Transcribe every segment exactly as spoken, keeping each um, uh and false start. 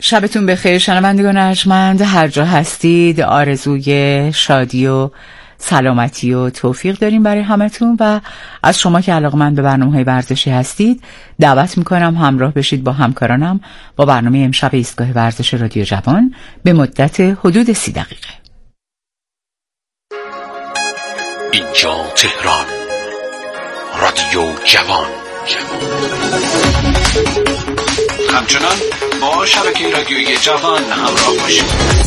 شبتون بخیر شنوندگان ارجمند، هر جا هستید آرزوی شادی و سلامتی و توفیق داریم برای همتون و از شما که علاقه‌مند به برنامه‌های ورزشی هستید دعوت میکنم همراه بشید با همکارانم با برنامه امشب ایستگاه ورزش رادیو جوان به مدت حدود سی دقیقه. اینجا تهران، رادیو جوان. همچنان با شبکه رادیویی جوان همراه باشید.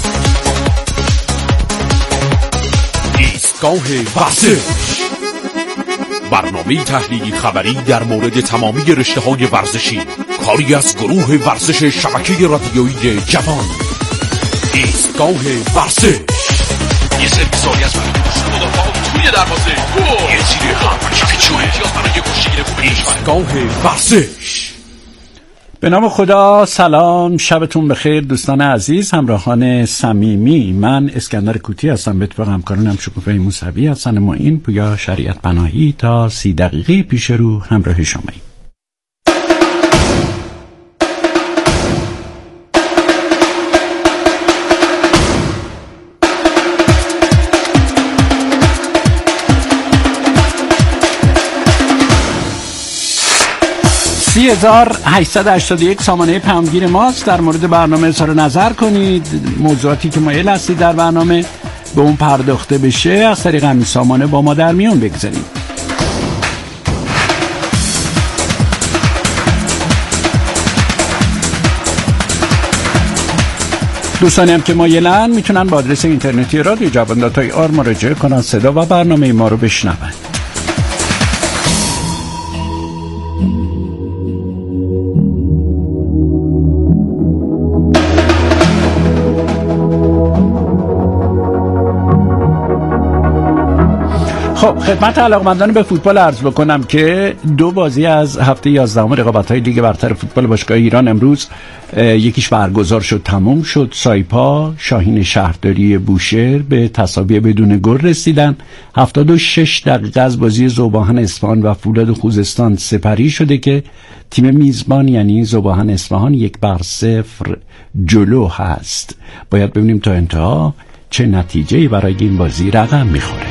ایستگاه ورزش، برنامه تحلیلی خبری در مورد تمامی رشته‌های ورزشی، کاری از گروه ورزش شبکه رادیویی جوان. ایستگاه ورزش، یه سری سالی از برنامه مدافعان توی دروازه، یه تیری هم شکی چونه امتیاز برای کشتگیر خوب. ایستگاه ورزش. به نام خدا، سلام، شبتون بخیر دوستان عزیز، همراهان صمیمی. من اسکندر کوتی هستم، به اتفاق همکارانم شکوفه موسوی، حسن معین، پویا شریعت پناهی. تا سی دقیقه پیش رو همراه شماییم. سی هزار و هشتصد و هشتاد و یک سامانه پیامگیر ماست. در مورد برنامه اظهار نظر کنید، موضوعاتی که مایل هستید در برنامه به اون پرداخته بشه از طریق همین سامانه با ما در میون بگذارید. دوستانی هم که مایلن میتونن با آدرس اینترنتی رادیو جوان دات آی آر مراجعه کنن، صدا و برنامه ما رو بشنون. خب خدمت علاقمندان به فوتبال عرض بکنم که دو بازی از هفته یازدهم رقابت‌های لیگ برتر فوتبال باشگاه ایران امروز یکیش برگزار شد، تمام شد. سایپا شاهین شهرداری بوشهر به تساوی بدون گل رسیدن. هفتاد و شش دقیقه از بازی ذوباهن اصفهان و فولاد خوزستان سپری شده که تیم میزبان یعنی ذوباهن اصفهان یک بر صفر جلو هست. باید ببینیم تا انتها چه نتیجه‌ای برای این بازی رقم میخوره.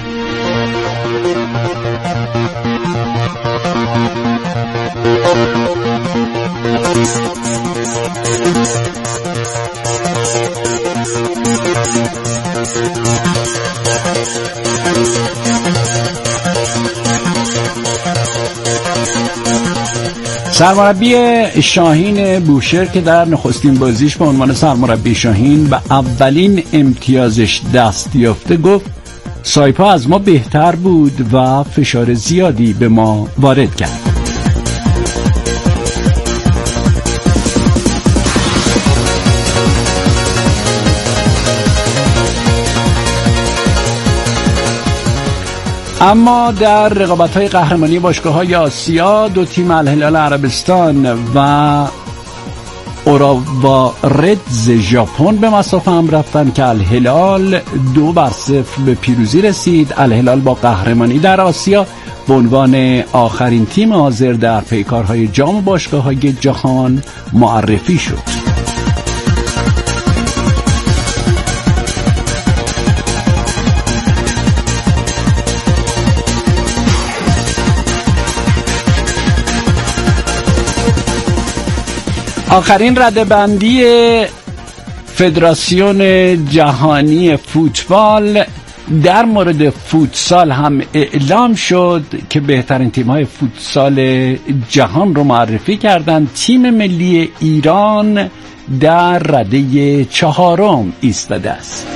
سرمربی شاهین بوشهر که در نخستین بازیش به عنوان سرمربی شاهین به اولین امتیازش دست یافته گفت سایپا از ما بهتر بود و فشار زیادی به ما وارد کرد. اما در رقابت‌های قهرمانی باشگاه‌های آسیا دو تیم الهلال عربستان و اوراوا ردز ژاپن به مسافه هم رفتن که الهلال دو بر صفر به پیروزی رسید. الهلال با قهرمانی در آسیا به عنوان آخرین تیم حاضر در پیکارهای جام باشگاه‌های جهان معرفی شد. آخرین رده‌بندی فدراسیون جهانی فوتبال در مورد فوتسال هم اعلام شد که بهترین تیم‌های فوتسال جهان رو معرفی کردند. تیم ملی ایران در رده چهارم ایستاده است.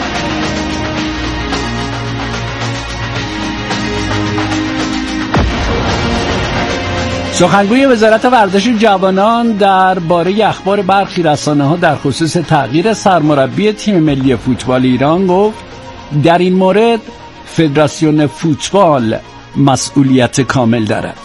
سخنگوی وزارت ورزش جوانان درباره اخبار برخی رسانه‌ها در خصوص تغییر سرمربی تیم ملی فوتبال ایران گفت در این مورد فدراسیون فوتبال مسئولیت کامل دارد.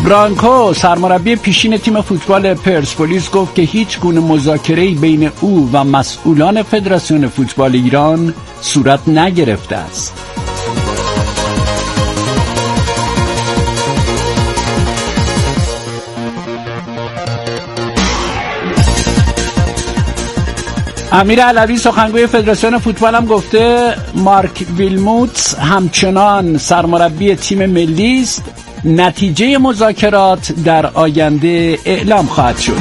برانکو سرمربی پیشین تیم فوتبال پرسپولیس گفت که هیچ گونه مذاکره‌ای بین او و مسئولان فدراسیون فوتبال ایران صورت نگرفته است. امیر علوی سخنگوی فدراسیون فوتبال هم گفته مارک ویلموتس همچنان سرمربی تیم ملی است. نتیجه مذاکرات در آینده اعلام خواهد شد.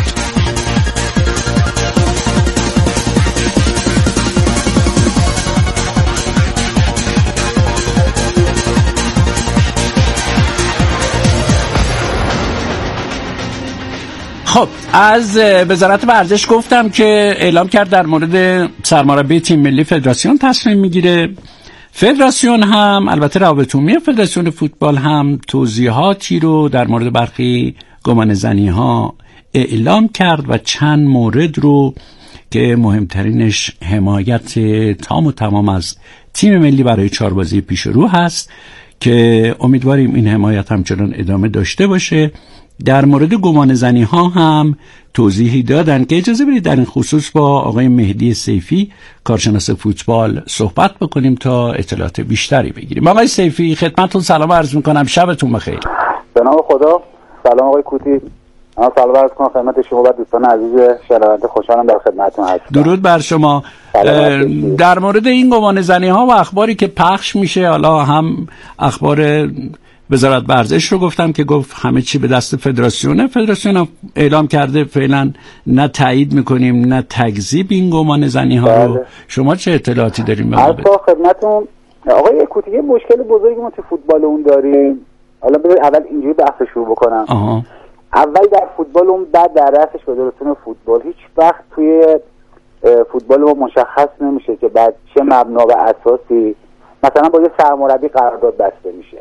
خب از وزارت ورزش گفتم که اعلام کرد در مورد سرمربی تیم ملی فدراسیون تصمیم میگیره. فدراسیون هم البته روابط عمومی فدراسیون فوتبال هم توضیحاتی رو در مورد برخی گمانه‌زنی ها اعلام کرد و چند مورد رو که مهمترینش حمایت تام و تمام از تیم ملی برای چهار بازی پیش رو هست که امیدواریم این حمایت همچنان ادامه داشته باشه. در مورد گمانه‌زنی ها هم توضیحی دادن که اجازه بدید در این خصوص با آقای مهدی سیفی کارشناس فوتبال صحبت بکنیم تا اطلاعات بیشتری بگیریم. آقای سیفی خدمتتون سلام عرض میکنم، شبتون بخیر. به نام خدا. سلام آقای کوتی. من سلام عرض کنم خدمت شما و دوستان عزیز شنونده، خوشحالم در خدمتتون هستم. درود بر شما. در مورد این گمانه‌زنی ها و اخباری که پخش میشه، حالا هم اخبار وزارت ورزش رو گفتم که گفت همه چی به دست فدراسیونه. فدراسیون هم اعلام کرده فعلا نه تایید میکنیم نه تکذیب این گمانه‌زنی ها رو. شما چه اطلاعاتی داریم؟ البته خدمتتون آقای کوتی یه مشکل بزرگی ما تو فوتبال اون داریم. حالا بذار اول اینجوری بحث شروع بکنم. آها. اول در فوتبال اون، بعد در رأسش فدراسیون فوتبال. هیچ وقت توی فوتبال ما مشخص نمیشه که بعد چه مبنا و اساسی مثلا با یه سرمربی قرارداد بسته میشه.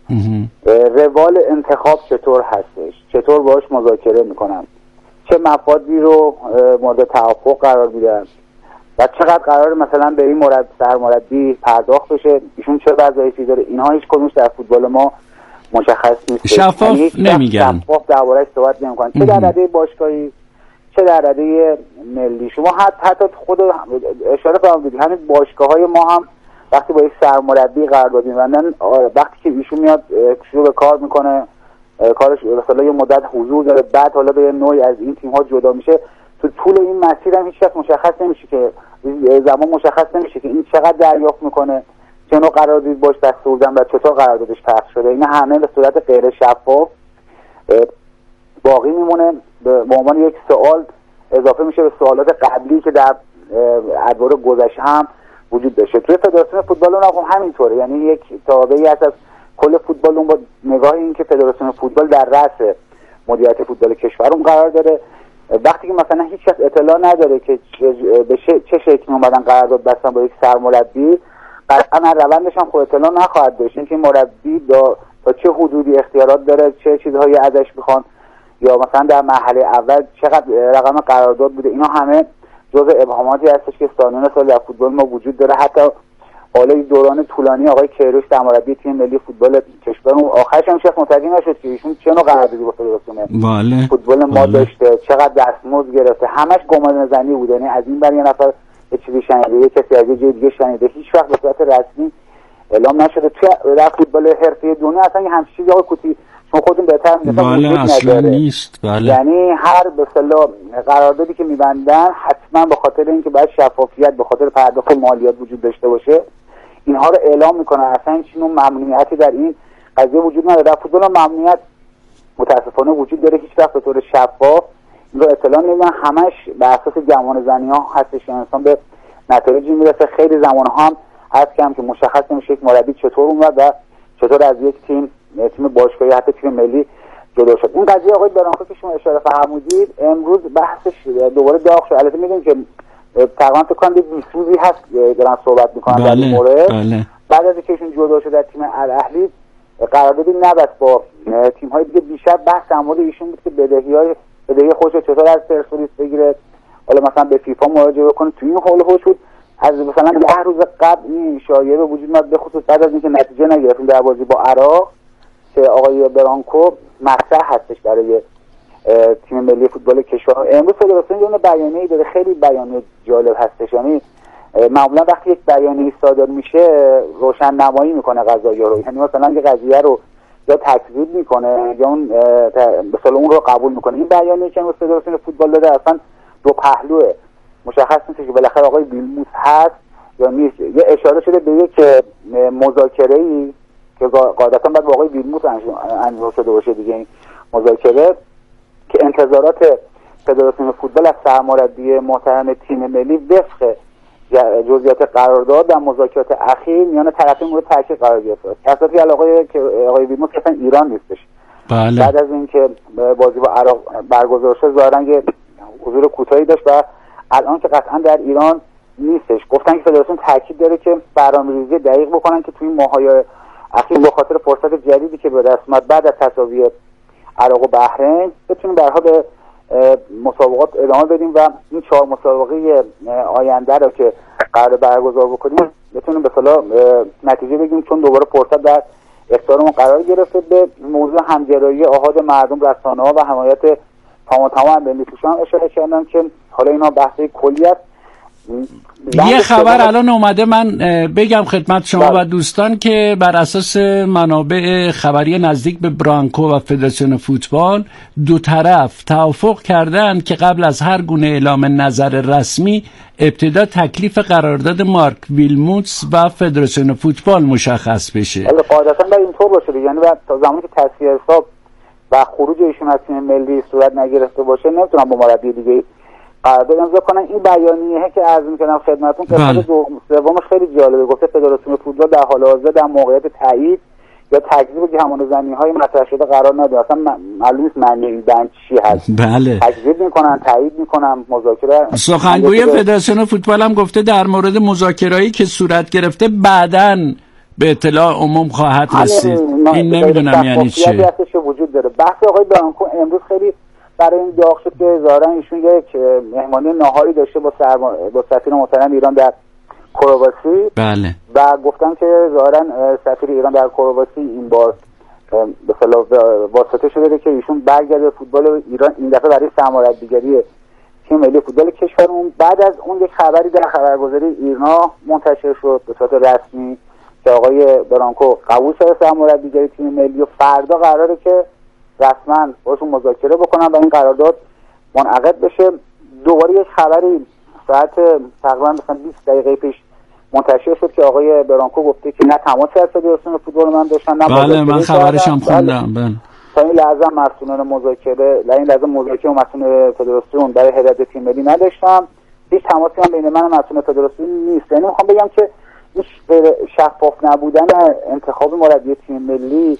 روال انتخاب چطور هستش، چطور باهاش مذاکره میکنن، چه مفادی رو مورد توافق قرار میدن و چقدر قرار مثلا به این مربی سرمربی پرداخت بشه، ایشون چه وظایفی داره. اینها هیچ کدومش در فوتبال ما مشخص نیست، شفاف نمیگن، شفاف درباره‌اش صحبت نمیکنن، چه در رده باشگاهی چه در رده ملی. شما حتی حتی خود اشاره فرمودید همین باشگاه‌های ما هم وقتی با یک سرمربی قرارداد می‌بندن، وقتی که ایشون میاد شروع به کار میکنه، کارش مثلا یه مدت حضور داره، بعد حالا به نوعی از این تیم‌ها جدا میشه، تو طول این مسیر هم هیچ وقت مشخص نمیشه که زمان مشخص نمیشه که این چقدر دریافت میکنه، چه نوع قراردادی باش دست بردن و چطور قراردادش پخش شده. این همه به صورت غیر شفاف باقی میمونه، به عنوان یک سوال اضافه میشه به سوالات قبلی که در ادوار گذشته هم وجود داشته. توی فدراسیون فوتبال اون هم همینطوره، یعنی یک تابعی از کل فوتبال اون با نگاه این که فدراسیون فوتبال در رأس مدیریت فوتبال کشورمون قرار داره. وقتی که مثلا هیچ کس اطلاع نداره که به چه شکلی اومدن قرارداد بستن با یک سرمربی، قطعا روندش هم خود اطلاع نخواهد داشت، اینکه مربی دا تا چه حدودی اختیارات داره، چه چیزهایی ازش میخوان، یا مثلا در مرحله اول چقدر رقم قرارداد بوده. اینا همه جزء ابهاماتی هستش که سالانه سال در فوتبال ما وجود داره. حتی حالا دوران طولانی آقای کیروش سرمربی تیم ملی فوتبال کشورمون آخرش هم شخص متوجه نشد که ایشون چه نوع قراردادی با فدراسیون فوتبال ما داشته، چقدر دستمزد گرفته، همش گمانه‌زنی بوده. یعنی از این بر یه نفر یه چیزی شنیده، یه کسی از یه جای دیگه شنیده، هیچ وقت به صورت رسمی اعلام نشده. تو در فوتبال حرفه‌ای دنیا اصلا یه همچین چیزی آقای کوتی شما خودتون بهتر می‌دونید بله اصلا نیست. بله. یعنی هر به اصطلاح قراردادی که می‌بندن حتما به خاطر اینکه باید شفافیت، به خاطر پرداخت مالیات وجود داشته باشه، اینها رو اعلام میکنن. اصلا هیچ نوع ممنوعیتی در این قضیه وجود نداره. در فوتبال ممنوعیت متاسفانه وجود داره، هیچ وقت به طور شفاف این رو اطلاع نمیدن، همش بر اساس گمانه‌زنی‌ها هستش که انسان به نتایجی میرسه. خیلی زمان‌ها هم هست که هم که مشخص نمیشه یک مربی چطور اومد و چطور از یک تیم تیم باشگاهی حتی تیم ملی جدا شد. این قضیه آقای برانکو که شما اشاره فرمودید امروز بحثش دوباره داغ شد. البته میدونید که تقریبا فکر کنم بیست روزی هست دارن صحبت میکنن در این مورد. بله. بعد از اینکه ایشون جدا شد در تیم الاهلی قراردادی نبست با تیم‌های دیگه، بیشتر بحث در مورد ایشون بود که بدهی‌های بدهی خودش رو چطور از پرسپولیس بگیره، حالا مثلا به فیفا مراجعه کنه. تو این حول هوش بود از مثلا ده روز قبل این شایعه به وجود اومد، به خصوص بعد از اینکه نتیجه نگرفتیم در بازی با عراق، که آقای برانکو مطرح هستش برای تیم ملی فوتبال کشور. امروز فدراسیون یه بیانیه‌ای داده، خیلی بیانیه جالب هستش. یعنی معمولا وقتی یک بیانیه صادر میشه روشن نمایی میکنه قضایا رو، یعنی مثلا یه قضیه رو یا تکذیب میکنه یا اون به اصطلاح اون رو قبول میکنه. این بیانیه که امروز فدراسیون فوتبال داده اصلا دو پهلوه، مشخص نیست که بالاخره آقای ویلموت هست یا نیست. یه اشاره شده به یک مذاکره‌ای که قاعدتا باید با آقای ویلموت انجام شده باشه دیگه، این مذاکره که انتظارات فدراسیون فوتبال از سرمربی محترم تیم ملی وفق جزئیات قرارداد در مذاکرات اخیر میان طرفین مورد تاکید قرار گرفت. کساتی علاقه که آقای ویلموت اصلا ایران نیستش. بله. بعد از اینکه بازی با عراق برگزار شد ظاهرا یه حضور کوتاهی داشت و الان که قطعا در ایران نیستش. گفتن که فدراسیون تاکید داره که برنامه‌ریزی دقیق بکنن که توی ماه‌های اخیر به خاطر فرصت جدیدی که به دست اومد بعد از تساوی عراق و بحرین بتونیم برها به مسابقات ادامه بدیم و این چهار مسابقه آینده رو که قرار برگزار بکنیم بتونیم به صلاح نتیجه بگیریم، چون دوباره فرصت در اختیارمون قرار گرفته. به موضوع همگرایی آحاد مردم، رسانه‌ها و حمایت تمام تمام ملی‌پوشان اشاره کردم که حالا اینا بحث کلی است. یه خبر الان اومده من بگم خدمت شما و دوستان که بر اساس منابع خبری نزدیک به برانکو و فدراسیون فوتبال دو طرف توافق کردند که قبل از هر گونه اعلام نظر رسمی ابتدا تکلیف قرارداد مارک ویلموتس و فدراسیون فوتبال مشخص بشه. قاعدتا باید اینطور باشه، یعنی تا زمانی که تصفیه حساب و خروج ایشون از تیم ملی صورت نگرفته باشه نمیتونن با مربی دیگه قرارداد امضا کنن. این بیانیه که عرض می‌کردم خدمتتون که بله. سومش خیلی جالبه، گفته فدراسیون فوتبال در حال حاضر در موقعیت تایید یا تکذیب گمانه‌زنی‌های مطرح شده قرار نداره. اصلا معلوم نیست معنی این بند چی هست. بله. تکذیب می‌کنن، تایید می‌کنن، مذاکره. سخنگوی فدراسیون فوتبال هم گفته در مورد مذاکره‌ای که صورت گرفته بعداً به اطلاع عموم خواهد رسید. این نمیدونم یعنی چه. وجود داره. بحث آقای برانکو امروز خیلی برای این داغ شد که ظاهرا ایشون یک مهمانی ناهاری داشته با سرما... با سفیر محترم ایران در کرواسی. بله. و گفتن که ظاهرا سفیر ایران در کرواسی این بار به اصطلاح واسطه شده که ایشون برگرده فوتبال ایران این دفعه برای سرمربیگری تیم ملی فوتبال کشورمون. بعد از اون یک خبری در خبرگزاری ایرنا منتشر شد به صورت رسمی که آقای برانکو قبول شده سرمربیگری تیم ملی و فردا قراره که رسما باشون مذاکره بکنن و این قرارداد منعقد بشه. دوباره یک خبری ساعت تقریبا مثلا بیست دقیقه پیش منتشر شد که آقای برانکو گفته که نه تماسی از فدراسیون فوتبال من داشتن نه بله من خبرش هم خوندم. بله تا این لحظه مسئولان مذاکره در این لحظه مذاکره و مسئول فدراسیون برای هدایت تیم ملی نداشتم، هیچ تماسی هم بین من و مسئول فدراسیون نیست. یعنی میخوام بگم که این شفاف نبودن انتخاب مربی تیم ملی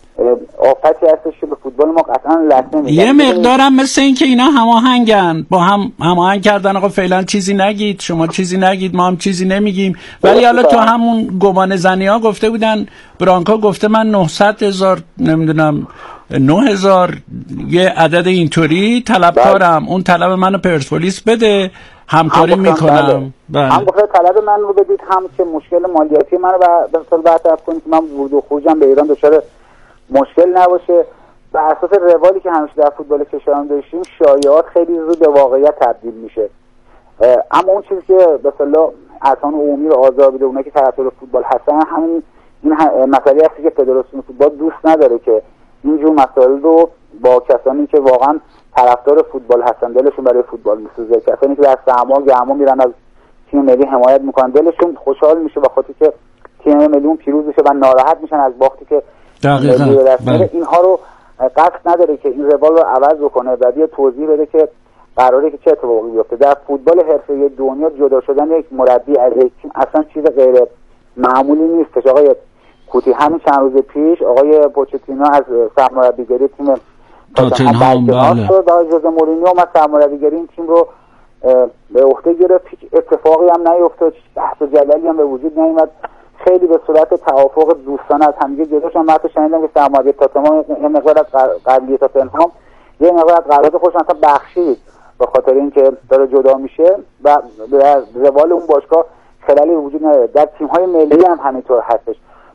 آفتی هستش که به فوتبال ما قطعا لطمه میزنه. یه مقدارم مثل این که اینا هماهنگن، با هم هماهنگ کردن آقا فعلا چیزی نگید، شما چیزی نگید، ما هم چیزی نمیگیم. ولی حالا تو همون گمان زنی ها گفته بودن، برانکو گفته من نهصد هزار نمیدونم نه هزار یه عدد اینطوری طلبکارم، اون طلب منو پرسپولیس بده همکاری هم میکنم. بله. هم گفته طلب من رو بدید، هم که مشکل مالیاتی من رو به اصطلاح برطرف کنید که من ورود و خروجم به ایران دچار مشکل نباشه. بر اساس روالی که همیشه در فوتبال کشورمون داشتیم شایعات خیلی زود به واقعیت تبدیل میشه. اما اون چیزی که به اصطلاح اذهان عمومی رو آزار بده، اونایی که طرفدار فوتبال هستن، همین این مسئله هستی که فدراسیون فوتبال دوست نداره که اینجور مسائل رو با کسانی که واقعا طرفدار فوتبال هستن، دلشون برای فوتبال میسوزه، کسانی که در سرما گرما میرن از تیم ملی حمایت میکنن، دلشون خوشحال میشه با خاطری که تیم ملی پیروز میشه و ناراحت میشن از باختی که دقیقاً. بله. اینها رو قصد نداره که این روال رو عوض بکنه و بیا توضیح بده که قراره که چه اتفاقی بیفته. در فوتبال حرفه‌ای دنیا جدا شدن یک مربی از یک تیم اصلا چیز غیر معمولی نیست. آقای کوتی همین چند روز پیش آقای پوچتینو از سرمربیگری تیم تاتنهام بله و آقای ژوزه مورینیو اومد سرمربیگری این تیم رو به عهده گرفت. هیچ اتفاقی هم نیفتاد، بحث و جدلی هم به وجود نیامد. خیلی به صورت توافق دوستانه از همدیگه جدا شدن. من حتی شنیدم که سرمربی تاتنهام یه مقدار از قبلی تاتنهام یه مقدار از قرارداد خودش اصلا بخشید به خاطر اینکه داره جدا میشه و در روال اون باشگاه خلالی وجود نداره. در تیم‌های ملی هم همینطور هستش.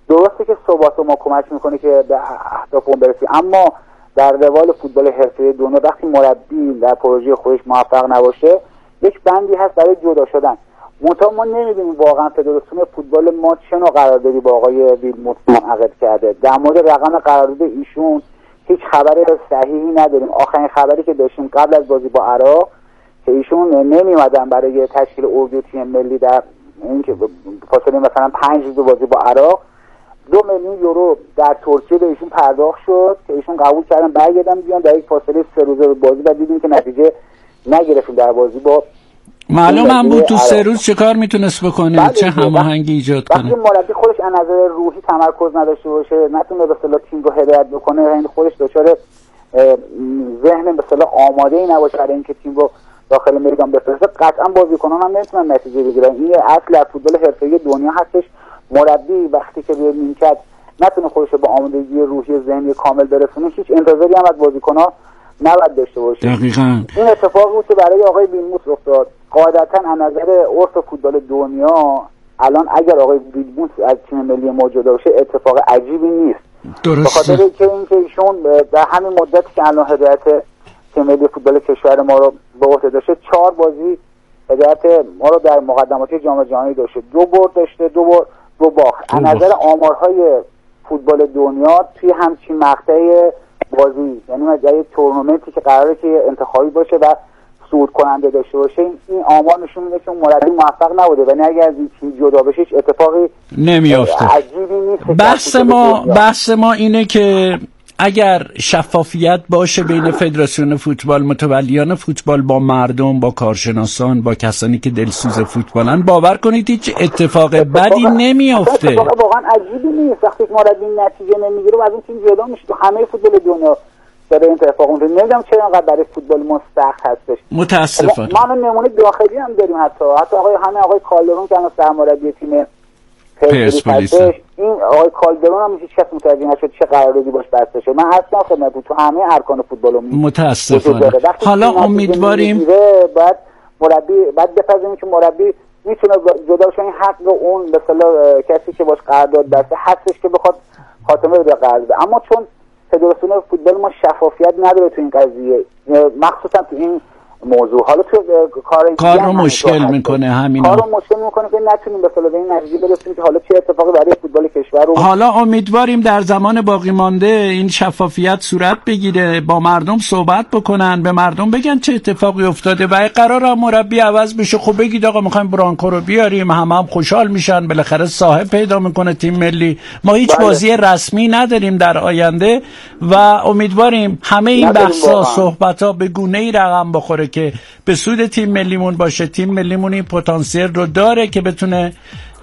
درسته که ثبات ما کمک میکنه که به اهدافمون برسیم، اما در روال فوتبال حرفه‌ای دنیا وقتی مربی در پروژه خودش موفق نباشه یک بندی هست برای جدا شدن. منتها ما نمیدونیم واقعا فدراسیون فوتبال ما چه نوع قراردادی با آقای ویلموت منعقد کرده. در مورد رقم قرارداد ایشون هیچ خبر صحیحی نداریم. آخرین خبری که داشتیم قبل از بازی با عراق که ایشون نمی‌اومدن برای تشکیل اردو تیم ملی در اینکه فاصله مثلا پنج روز بازی با عراق دو میلیون یورو در ترکیه به ایشون پرداخت شد که ایشون قبول کردن برگردن بیان در یک فاصله سه روزه بازی و دیدیم که نتیجه نگرفتیم در بازی با معلوم هم بود تو سه روز چه کار میتونست بکنه، چه هماهنگی ایجاد کنه. وقتی مربی خودش از نظر روحی تمرکز نداشته باشه، نتونه به اصطلاح تیم رو هدایت بکنه، یعنی خودش دچار ذهن به اصطلاح آماده‌ای نباشه برای اینکه تیم رو داخل میدان بفرسته، قطعا بازیکنان هم نمیتونن نتیجه بگیرن. این اصل از فوتبال حرفه‌ای دنیا هستش. مربی وقتی که به نیمکت نتونه خودش رو به آمادگی روحی ذهنی کامل برسونه، هیچ انتظاری هم از بازیکن‌ها نباید داشته باشه. دقیقاً این اتفاقی بود که برای آقای ویلموت افتاد. قاعدتاً از نظر عرف فوتبال دنیا الان اگر آقای ویلموت از تیم ملی ما جدا بشه اتفاق عجیبی نیست. درسته. به خاطر اینکه اینکه ایشون در همین مدتی که الان هدایت تیم ملی فوتبال کشور ما رو به عهده داشته، چهار بازی هدایت ما رو در مقدماتی جام جهانی داشته، دو برد داشته، دو برد دو باخت. از نظر آمارهای فوتبال دنیا توی همچین مقطع بازی، یعنی در یک تورنمنتی که قراره که انتخابی باشه و صعود کننده داشته باشه، این آمار نشون میده که اون مربی موفق نبوده و نه اگر از این تیم جدا بشه هیچ اتفاقی نمیافته. عجیبی نیست. بحث ما بحث ما اینه که اگر شفافیت باشه بین فدراسیون فوتبال، متولیان فوتبال با مردم، با کارشناسان، با کسانی که دلسوز فوتبالن، باور کنید هیچ اتفاق بدی نمیافته. اتفاق واقعا عجیبی نیست. وقتی مربی نتیجه نمیگیره و از اون تیم جدا میشه. تو همه فوتبال دنیا داره این اتفاق میفته. نمیدونم چرا انقدر برای فوتبال ما سخت هستش. متاسفانه ما نمونه داخلی هم داریم، حتی حتی آقای همه آقای کالدرون که الان سرمربی تیم پرسپولیس، این آقای کالدرون هم هیچ کس متوجه نشد چه قراردادی باش بسته شد. من اصلا خدمت تو همه ارکان فوتبال متاسفانه. حالا امیدواریم بعد مربی بعد بپذیریم که مربی میتونه جدا بشه. این حق اون به اصطلاح کسی که باش قرارداد بسته هستش که بخواد خاتمه بده قرارداد، اما چون فدراسیون فوتبال ما شفافیت نداره تو این قضیه، مخصوصا تو این موضوع، حالا تو کار کار رو مشکل میکنه، همینا کار رو مشکل میکنه که نتونیم به اصطلاح این نتیجه برسیم که حالا چه اتفاقی برای فوتبال کشور رو. حالا امیدواریم در زمان باقی مانده این شفافیت صورت بگیره، با مردم صحبت بکنن، به مردم بگن چه اتفاقی افتاده و قراره مربی عوض بشه. خب بگید آقا میخوایم برانکو رو بیاریم، هم هم خوشحال میشن، بالاخره صاحب پیدا میکنه تیم ملی. ما هیچ بله. بازی رسمی نداریم در آینده و امیدواریم همه این بحثا صحبت‌ها به گونه‌ای رقم بخوره که به سود تیم ملیمون باشه. تیم ملیمون این پتانسیل رو داره که بتونه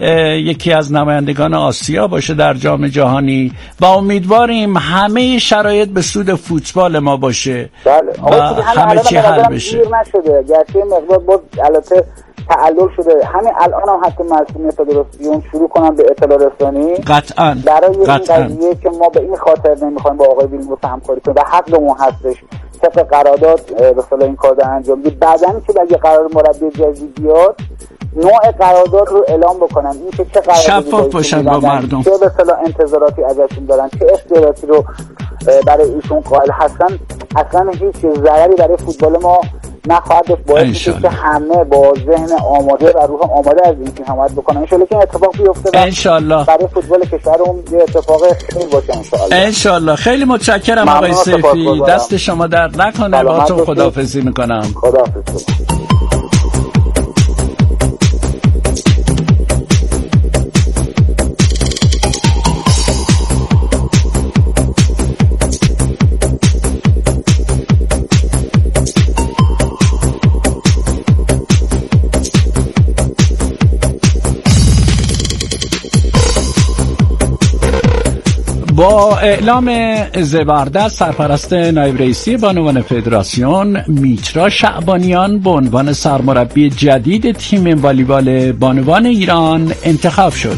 یکی از نمایندگان آسیا باشه در جام جهانی و امیدواریم همه شرایط به سود فوتبال ما باشه. بله. و همه چی حل بشه. نشده گرچه مقدار بود البته تعلل شده، همین الان هم حتی مسئولین فدراسیون شروع کنن به اطلاع رسانی قطعاً برای این قطعاً. قضیه که ما به این خاطر نمیخوایم با آقای ویلموت همکاری کنیم و حقمون هستش طبق قرارداد به اصطلاح این کار انجام بدیم. بعدن که اگه قرار مربی جدید بیاد نوع قرارداد رو اعلام بکنن، این که چه قراردادی شفاف باشن با مردم، چه به اصطلاح انتظاراتی ازشون دارن، چه اختیاراتی رو برای ایشون قائل هستن. اصلا هیچ ضرری برای فوتبال ما نخواهد داشت. باید میشه که همه با ذهن آماده و روح آماده از این تیم حمایت بکنن. ان شاءالله که این اتفاق بیفته ان شاءالله برای فوتبال کشورمون یه اتفاق خیلی باشه ان شاءالله. ان شاءالله. خیلی متشکرم آقای سیفی، دست شما درد نکنه. باهاتون خداحافظی میکنم. خداحافظ. با اعلام زبردست سرپرست نایب رئیسی بانوان فدراسیون میترا شعبانیان به عنوان سرمربی جدید تیم والیبال بانوان ایران انتخاب شد.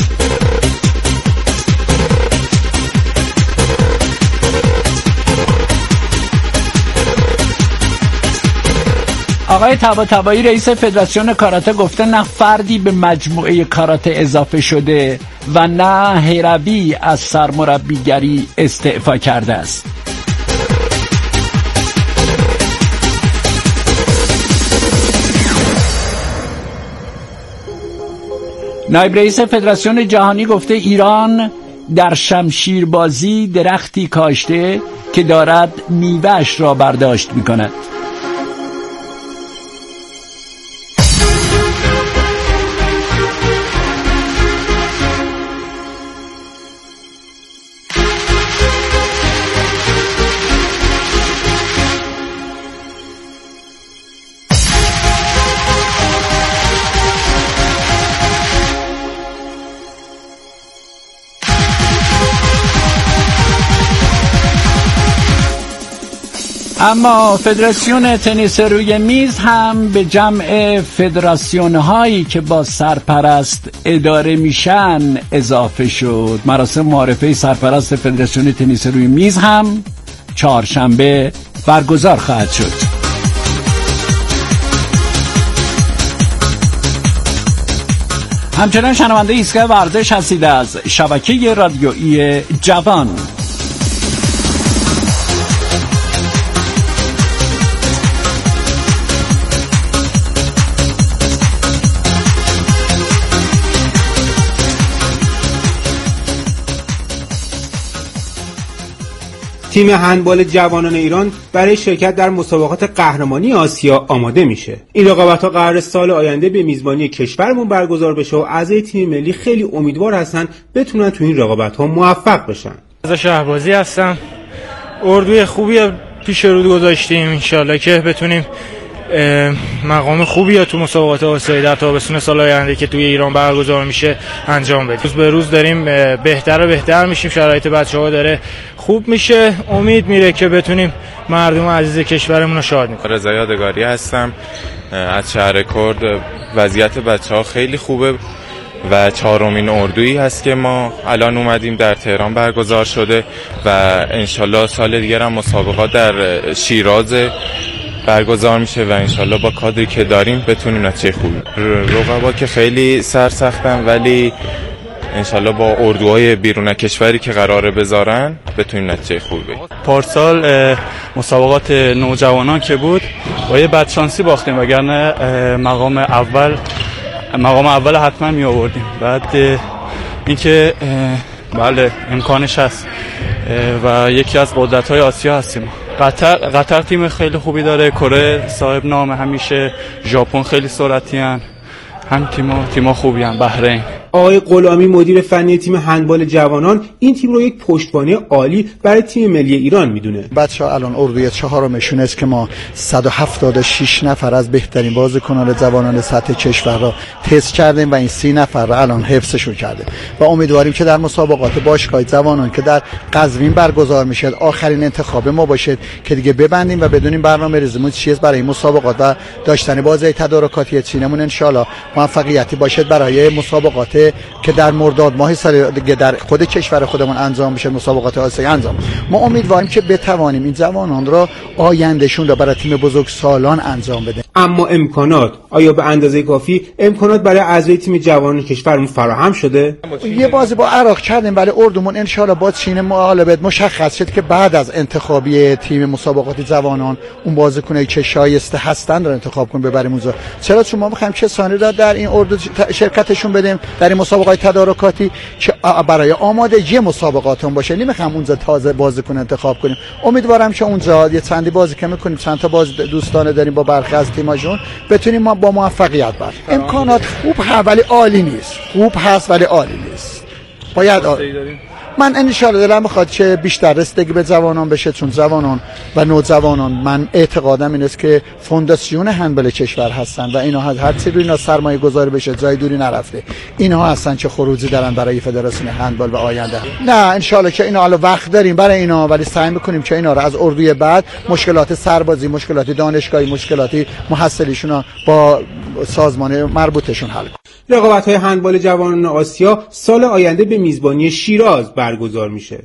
آقای طباطبایی رئیس فدراسیون کاراته گفته نه فردی به مجموعه کاراته اضافه شده و نه هیربی از سرمربیگری استعفا کرده است. نایب رئیس فدراسیون جهانی گفته ایران در شمشیربازی درختی کاشته که دارد میوه‌اش را برداشت می‌کند. اما فدراسیون تنیس روی میز هم به جمع فدراسیون هایی که با سرپرست اداره میشن اضافه شد. مراسم معرفه سرپرست فدراسیون تنیس روی میز هم چهارشنبه برگزار خواهد شد. همچنان شنونده ایستگاه ورزش هستید از شبکه رادیویی جوان. تیم هندبال جوانان ایران برای شرکت در مسابقات قهرمانی آسیا آماده میشه. این رقابت‌ها قرار سال آینده به میزبانی کشورمون برگزار بشه و اعضای تیم ملی خیلی امیدوار هستن بتونن تو این رقابت‌ها موفق بشن. از شهبازی هستم. اردوی خوبی پیش رو گذاشتیم، انشالله که بتونیم مقام خوبی تو مسابقات آسیایی در تابستون سال آینده که توی ایران برگزار میشه انجام بدیم. روز به روز داریم بهتر و بهتر میشیم، شرایط بچه‌ها داره خوب میشه، امید میره که بتونیم مردم عزیز کشورمون رو شاد کنیم. رضا یادگاری هستم از شهر کرد. وضعیت بچه‌ها خیلی خوبه و چهارمین اردویی هست که ما الان اومدیم در تهران برگزار شده و انشالله سال دیگر هم مسابقات در شیراز برگزار میشه و انشالله با کادری که داریم بتونیم نتیجه خوبی. رقبا که خیلی سرسختن ولی انشالله با اردوهای بیرون کشوری که قراره بذارن بتونیم نتیجه خوبی بگیریم. پارسال مسابقات نوجوانان که بود با یه بدشانسی باختیم، وگرنه مقام اول مقام اول حتما می آوردیم. بعد اینکه بله امکانش هست و یکی از قدرت‌های آسیا هستیم. قطر قطر تیم خیلی خوبی داره، کره صاحب نام همیشه، ژاپن خیلی سرعتی ان، هم تیم‌ها تیم‌ها خوبی ان، بحرین. آقای غلامی مدیر فنی تیم هندبال جوانان این تیم رو یک پشتوانه عالی برای تیم ملی ایران میدونه. بچه‌ها الان اردوی چهارمشون است که ما صد و هفتاد و شش نفر از بهترین بازیکنان جوانان سطح کشور را تست کردیم و این سی نفر را الان حفظشون کردیم و امیدواریم که در مسابقات باشگاه جوانان که در قزوین برگزار میشه آخرین انتخاب ما باشه که دیگه ببندیم و بدونیم برنامه‌ریزیمون چیه برای این مسابقات و داشتن بازی تدارکاتی تیممون ان شاءالله موفقیتی باشه برای مسابقات که در مرداد ماه سال دیگه در خود کشور خودمون انجام میشه، مسابقات آسیایی انجام. ما امیدواریم که بتوانیم این جوانان را آیندهشون را برای تیم بزرگسالان انجام بدیم. اما امکانات آیا به اندازه کافی امکانات برای اعضای تیم جوانان کشورمون فراهم شده؟ یه بازی با عراق کردیم ولی اردومون ان شاءالله با چین مغالبت مشخص شد که بعد از انتخابی تیم مسابقات جوانان اون بازیکنایی که شایسته هستن رو انتخاب کنیم ببریم اونجا. چرا؟ چون ما می‌خوایم کسانی را در این اردو شرکتشون بدیم در این مسابقات تدارکاتی که برای آمادگی مسابقاتون باشه. نمی‌خوام اونجا تازه بازیکن انتخاب کنیم. امیدوارم که اونجا یه چندی بازی که می‌کنیم، چند تا باز دوستانه داریم با برخی از تیم‌هاشون، بتونیم ما با موفقیت بر. امکانات خوب هست ولی عالی نیست. خوب هست ولی عالی نیست. باید آ... من ان شاءالله دلم میخواد که بیشتر رسیدگی به جوانان بشه، چون جوانان و نوجوانان من اعتقادم این است که فونداسیون هندبال کشور هستن و اینا هر چی روی اینا سرمایه گذاری بشه جای دوری نرفته. اینها هستن که خروجی دارن برای فدراسیون هندبال و آینده. نه ان شاءالله که اینا حالا وقت داریم برای اینا، ولی سعی میکنیم که اینا رو از اردوی بعد مشکلات سربازی، مشکلات دانشگاهی، مشکلات محصلیشون با سازمان مربوطشون حل کنیم. رقابت‌های هندبال جوانان آسیا سال آینده به میزبانی شیراز برگزار میشه.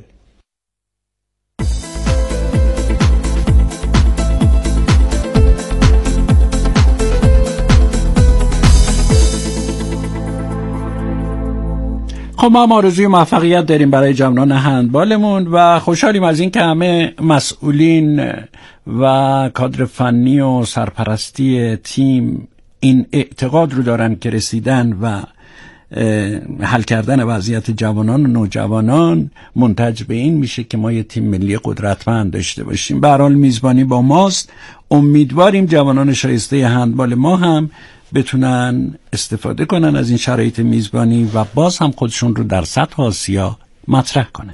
خب ما هم آرزوی موفقیت داریم برای جوانان هندبالمون و خوشحالیم از این که همه مسئولین و کادر فنی و سرپرستی تیم این اعتقاد رو دارن که رسیدن و حل کردن وضعیت جوانان و نوجوانان منتج به این میشه که ما یه تیم ملی قدرتمند داشته باشیم. به هر حال میزبانی با ماست. امیدواریم جوانان شایسته هندبال ما هم بتونن استفاده کنن از این شرایط میزبانی و باز هم خودشون رو در سطح آسیا مطرح کنن.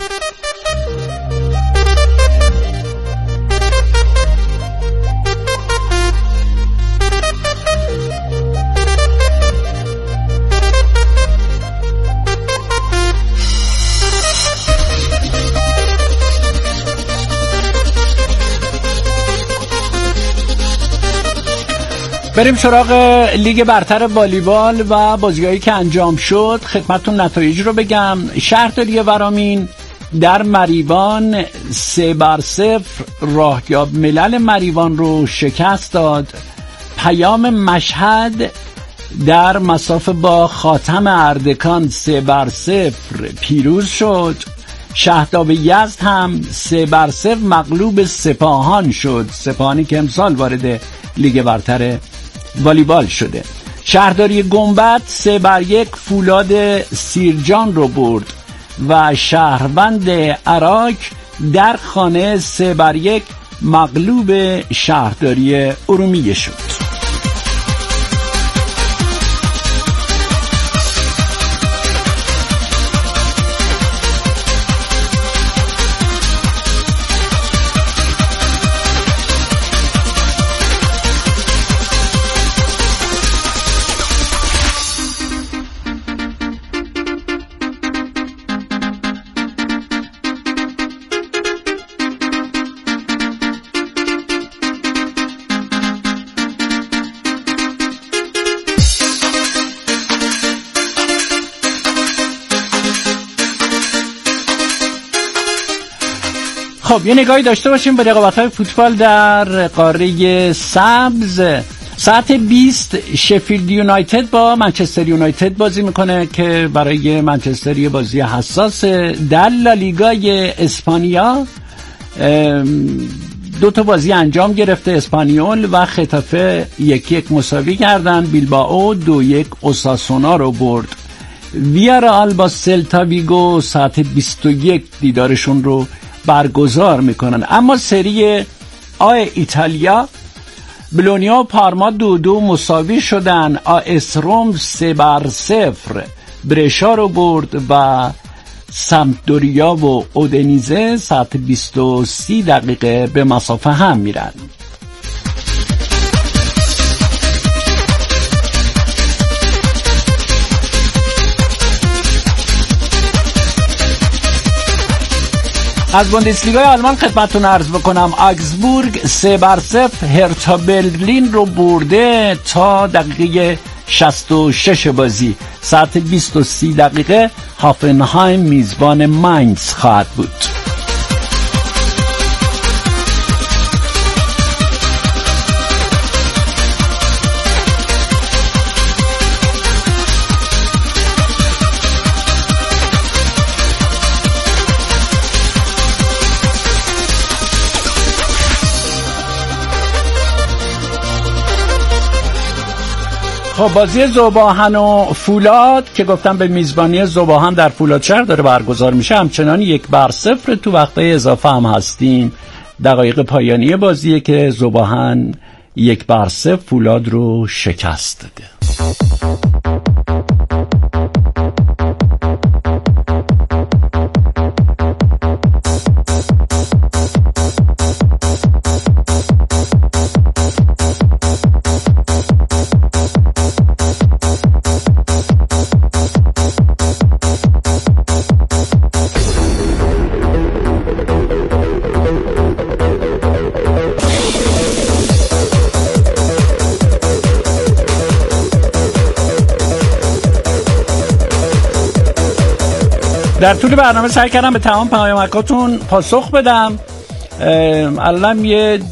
بریم سراغ لیگ برتر والیبال و بازیایی که انجام شد. خدمتتون نتایج رو بگم. شهرداری ورامین در مریوان سه بر صفر راهیاب ملل مریوان رو شکست داد. پیام مشهد در مساف با خاتم اردکان سه بر صفر پیروز شد. شهداب یزد هم سه بر صفر مغلوب سپاهان شد. سپاهانی که امسال وارد لیگ برتر والیبال شده. شهرداری گنبد سه بر یک فولاد سیرجان رو برد و شهروند عراق در خانه سه بر یک مغلوب شهرداری ارومیه شد. خب یه نگاهی داشته باشیم به رقابت‌های فوتبال در قاره سبز. ساعت بیست شفیلد یونایتد با منچستر یونایتد بازی میکنه که برای منچستر بازی حساس. در لالیگای اسپانیا دو تا بازی انجام گرفته. اسپانیول و خطافه یک یک مساوی کردن. بیلبائو دو یک اوساسونا رو برد. ویارال با سلتا ویگو ساعت بیست و یک دیدارشون رو برگزار میکنن. اما سری آ ایتالیا بلونیا و پارما دو دو مساوی شدن. آس روم سه بر صفر برشا رو برد و سمپدوریا و اودنیزه ساعت بیست و سی دقیقه به مسافه هم میرن. از بوندسلیگای آلمان خدمتتون عرض بکنم آگزبورگ سه بر صفر هرتا برلین رو برده تا دقیقه شصت و شش بازی. ساعت بیست و سی دقیقه هافنهایم میزبان ماینز خواهد بود. خب بازی ذوباهن و فولاد که گفتم به میزبانی ذوباهن در فولادشهر داره برگزار میشه همچنان یک بر صفر تو وقته اضافه هم هستیم. دقایق پایانی بازیه که ذوباهن یک بر صفر فولاد رو شکست داده. در طول برنامه سعی کردم به تمام پیامکاتون پاسخ بدم. الان یه